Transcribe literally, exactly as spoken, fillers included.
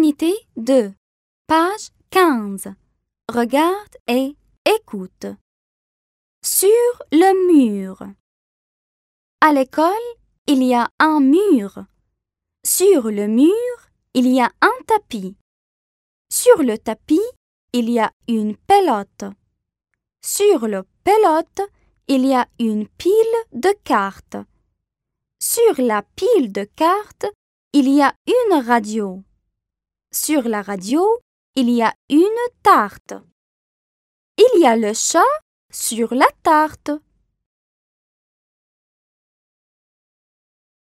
Unité deux, page quinze. Regarde et écoute. Sur le mur. À l'école, il y a un mur. Sur le mur, il y a un tapis. Sur le tapis, il y a une pelote. Sur le pelote, il y a une pile de cartes. Sur la pile de cartes, il y a une radio. Sur la radio, il y a une tarte. Il y a le chat sur la tarte.